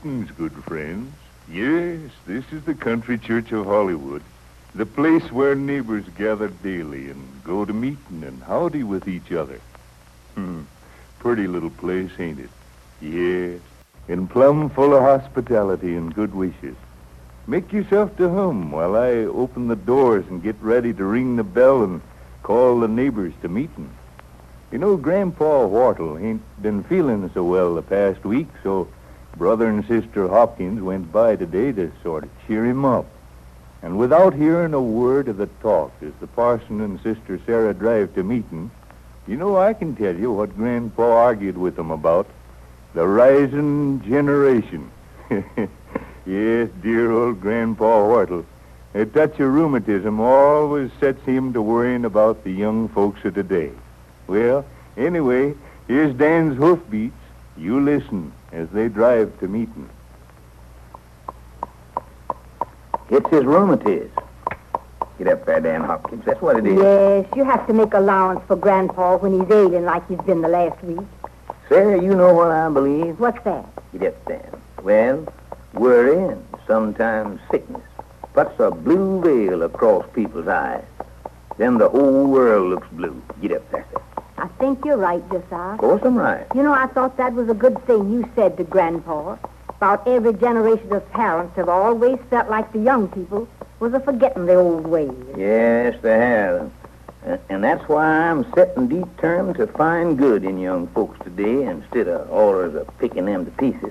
Greetings, good friends. Yes, this is the Country Church of Hollywood, the place where neighbors gather daily and go to meeting and howdy with each other. Pretty little place, ain't it? Yes, and plumb full of hospitality and good wishes. Make yourself to home while I open the doors and get ready to ring the bell and call the neighbors to meeting. You know, Grandpa Whartle ain't been feeling so well the past week, so Brother and Sister Hopkins went by today to sort of cheer him up. And without hearing a word of the talk as the parson and Sister Sarah drive to meeting, you know, I can tell you what Grandpa argued with them about. The rising generation. Yes, dear old Grandpa Whartle. A touch of rheumatism always sets him to worrying about the young folks of today. Well, anyway, here's Dan's hoofbeats. You listen as they drive to meeting. It's his rheumatiz. Get up there, Dan Hopkins. That's what it is. Yes, you have to make allowance for Grandpa when he's ailing like he's been the last week. Sarah, you know what I believe? What's that? Get up there. Well, worry and sometimes sickness puts a blue veil across people's eyes. Then the whole world looks blue. Get up there. I think you're right, Josiah. Of course I'm right. You know, I thought that was a good thing you said to Grandpa. About every generation of parents have always felt like the young people was a forgetting the old ways. Yes, they have. And that's why I'm setting determined to find good in young folks today instead of always picking them to pieces.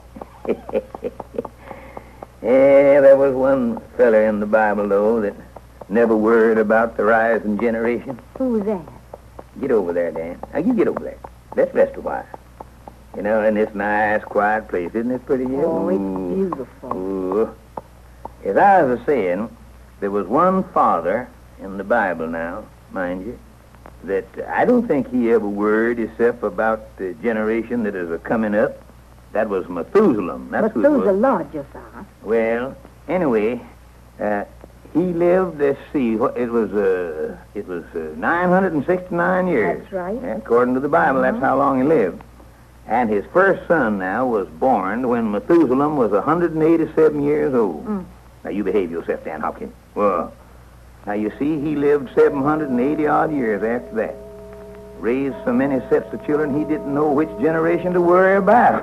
Yeah, there was one fella in the Bible, though, that never worried about the rising generation. Who was that? Get over there, Dan. Now, you get over there. Let's rest a while. You know, in this nice, quiet place. Isn't it pretty here? Oh, it's beautiful. Ooh. As I was saying, there was one father in the Bible now, mind you, that I don't think he ever worried himself about the generation that is coming up. That was Methuselah. That's who it was. Methuselah, Josiah. Well, anyway, he lived, let's see, it was 969 years. That's right. Yeah, according to the Bible, that's how long he lived. And his first son now was born when Methuselah was 187 years old. Now, you behave yourself, Dan Hopkins. Well, now, you see, he lived 780-odd years after that. Raised so many sets of children, he didn't know which generation to worry about.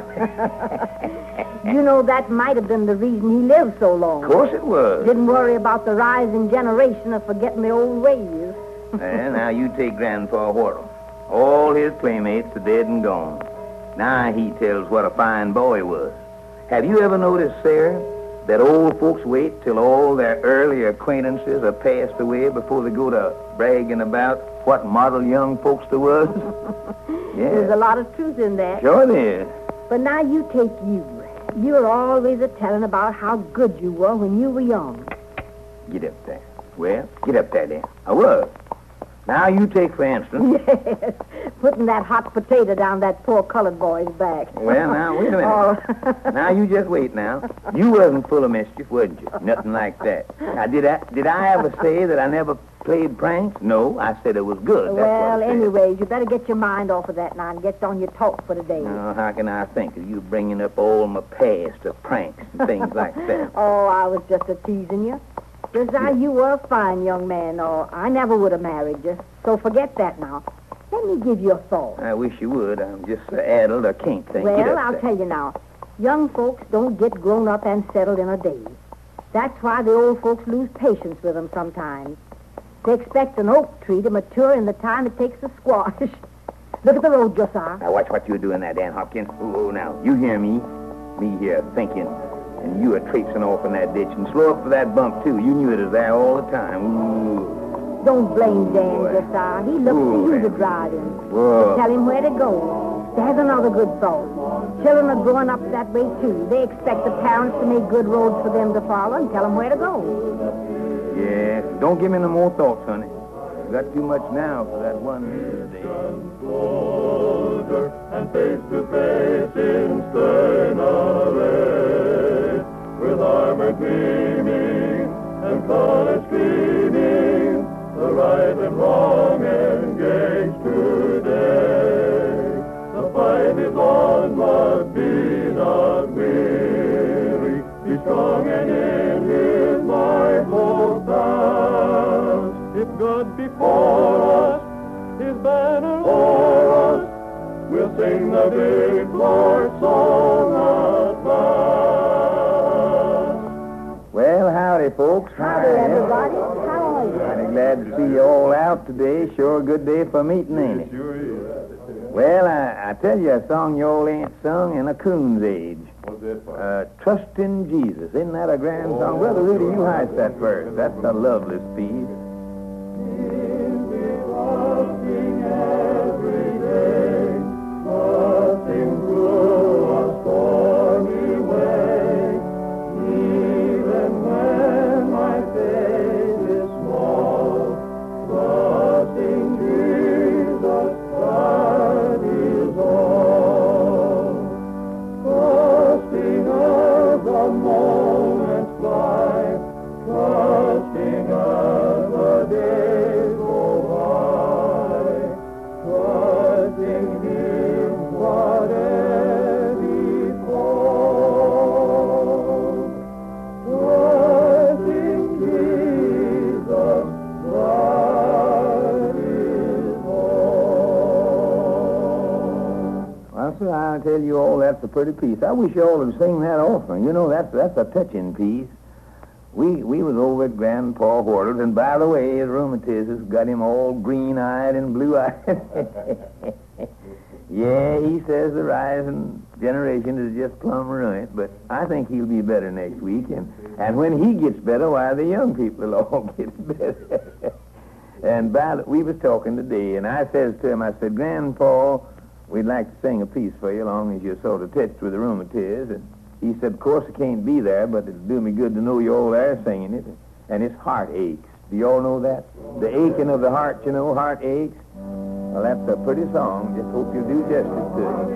You know, that might have been the reason he lived so long. Of course it was. Didn't worry about the rising generation of forgetting the old ways. Well, now, you take Grandpa Whartle. All his playmates are dead and gone. Now he tells what a fine boy he was. Have you ever noticed, Sarah, that old folks wait till all their early acquaintances are passed away before they go to bragging about what model young folks there was? Yeah. There's a lot of truth in that. Sure there is. But now you take you. You're always a-telling about how good you were when you were young. Get up there. Well, get up there, then. I was. Now you take, for instance... Yes, putting that hot potato down that poor colored boy's back. Well, now, wait a minute. Oh. Now, you just wait now. You wasn't full of mischief, wasn't you? Nothing like that. Now, did I ever say that I never played pranks? No, I said it was good. That's Well, what I said. anyways, you better get your mind off of that now and get on your talk for today. Now, how can I think of you bringing up all my past of pranks and things like that? Oh, I was just a-teasing you. Josiah, you were a fine young man, or I never would have married you. So forget that now. Let me give you a thought. I wish you would. I'm just so addled I can't think. Get Well, up I'll there. tell you now. Young folks don't get grown up and settled in a day. That's why the old folks lose patience with them sometimes. They expect an oak tree to mature in the time it takes a squash. Look at the road, Josiah. Now, watch what you're doing there, Dan Hopkins. Oh, now, you hear me? Me here thinking. And you are traipsing off in that ditch. And slow up for that bump, too. You knew it was there all the time. Ooh. Don't blame Dan, Boy. Josiah. He looks Ooh, for you to man. drive him. Whoa. Tell him where to go. There's another good thought. Children are growing up that way, too. They expect the parents to make good roads for them to follow and tell them where to go. Yeah, don't give me no more thoughts, honey. You got too much now for that one day. Soldier and face to face in stern array, with armor gleaming and colors streaming, the right and wrong engaged today. The fight is on, but be not weary. God before us, His banner o'er us, we'll sing the victor's song at last. Well, howdy, folks. Howdy, everybody. How are you? Mighty glad to see you all out today. Sure a good day for meeting, ain't it? Sure is. Well, I tell you a song you all ain't sung in a coon's age. What's that for? Trust in Jesus. Isn't that a grand song? Brother Rudy, you heist that verse. That's a lovely piece. Trusting every day, trusting through a stormy way, even when my faith is small, trusting Jesus, that is all. Trusting as the moments fly, trusting as the days go by, trusting Him whatever befalls, trusting Jesus, that is all. Well, sir, I'll tell you all that's a pretty piece. I wish you all would sing that often. You know, that's a touching piece. We was over at Grandpa Hortle's, and by the way, his rheumatism got him all green-eyed and blue-eyed. Yeah, he says the rising generation is just plumb ruined, but I think he'll be better next week, and when he gets better, why, the young people will all get better. And we was talking today, and I says to him, I said, Grandpa, we'd like to sing a piece for you, as long as you're sort of touched with the rheumatiz. And he said, of course, I can't be there, but it'll do me good to know you're all there singing it. And his heart aches. Do you all know that? The aching of the heart, you know, heart aches. Well, that's a pretty song. Just hope you do justice to it.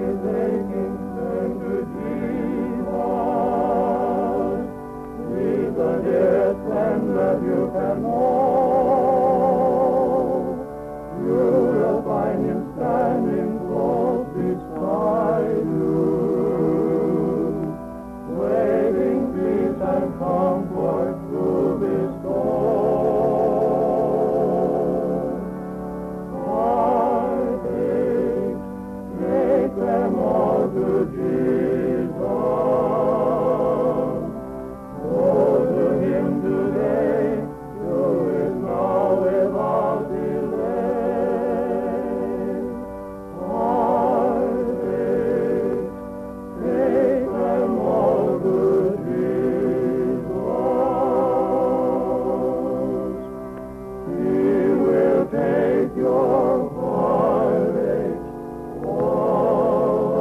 He's the dearest friend that you can know. You will find Him standing close beside you, waving peace and comfort to bestow. Heartaches, take them all to Jesus. Go to Him today, who is now without delay. Heartaches, take them all to Jesus. He will take your heartache all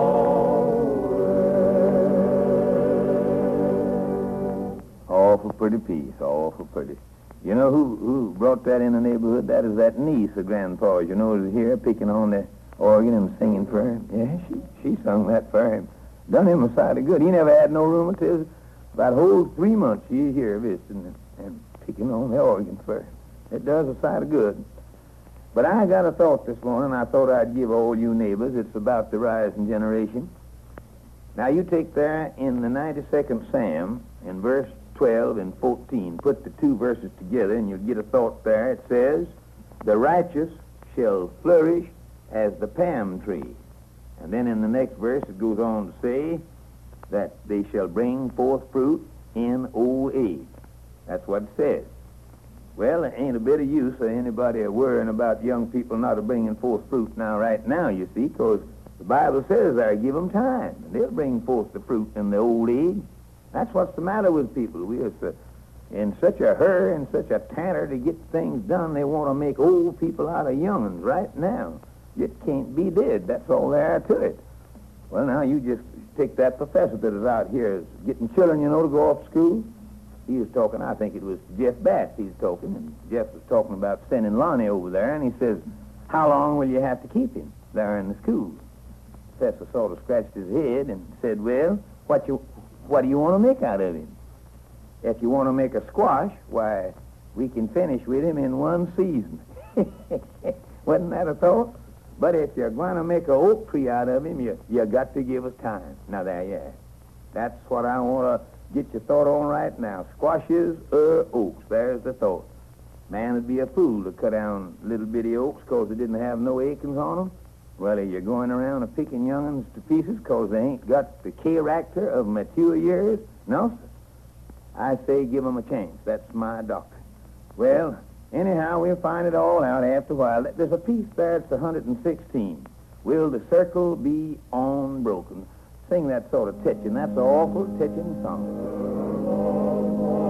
away. Awful pretty piece, awful pretty. You know who brought that in the neighborhood? That is that niece of Grandpa's. You know, is here picking on the organ and singing for him. Yeah, she sung that for him. Done him a sight of good. He never had no rheumatism. About a whole 3 months she's here visiting and picking on the organ for him. It does a sight of good. But I got a thought this morning. I thought I'd give all you neighbors. It's about the rising generation. Now, you take there in the 92nd Psalm, in verse 12 and 14, put the two verses together, and you'll get a thought there. It says, the righteous shall flourish as the palm tree. And then in the next verse, it goes on to say that they shall bring forth fruit in old age. That's what it says. Well, it ain't a bit of use of anybody worrying about young people not bringing forth fruit right now, you see, because the Bible says there, give them time, and they'll bring forth the fruit in the old age. That's what's the matter with people. We are in such a hurry and such a tanner to get things done, they want to make old people out of young ones right now. It can't be did. That's all there to it. Well, now, you just take that professor that is out here getting children, you know, to go off to school. He was talking, I think it was Jeff Bass he was talking, and Jeff was talking about sending Lonnie over there, and he says, how long will you have to keep him there in the school? The professor sort of scratched his head and said, well, what do you want to make out of him? If you want to make a squash, why, we can finish with him in one season. Wasn't that a thought? But if you're going to make an oak tree out of him, you got to give us time. Now, there you are. That's what I want to get your thought on right now. Squashes or oaks. There's the thought. Man would be a fool to cut down little bitty oaks 'cause they didn't have no acorns on 'em. Well, you're going around a picking young'uns to pieces 'cause they ain't got the character of mature years? No, sir. I say give 'em a chance. That's my doctrine. Well, anyhow, we'll find it all out after a while. There's a piece there, it's 116. Will the circle be unbroken? Sing that sort of touching. That's an awful touching song.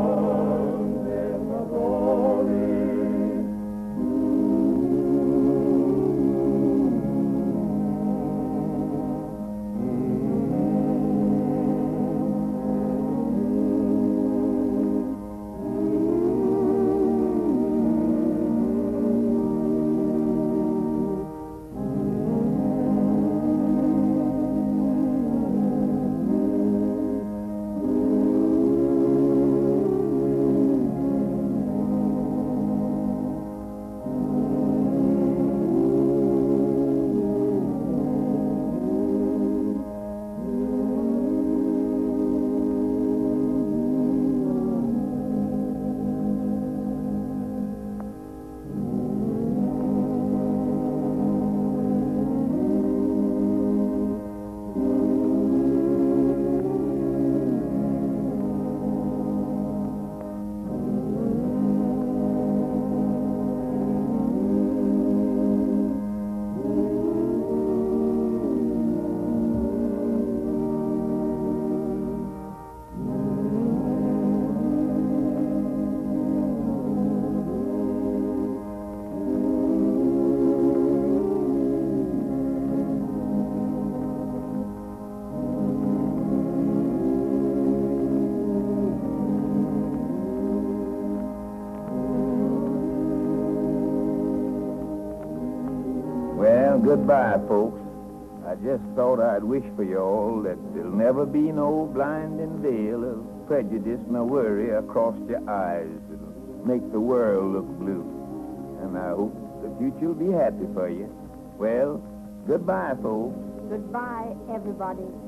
Well, goodbye, folks. I just thought I'd wish for you all that there'll never be no blinding veil of prejudice nor worry across your eyes that'll make the world look blue. And I hope the future'll be happy for you. Well, goodbye, folks. Goodbye, everybody.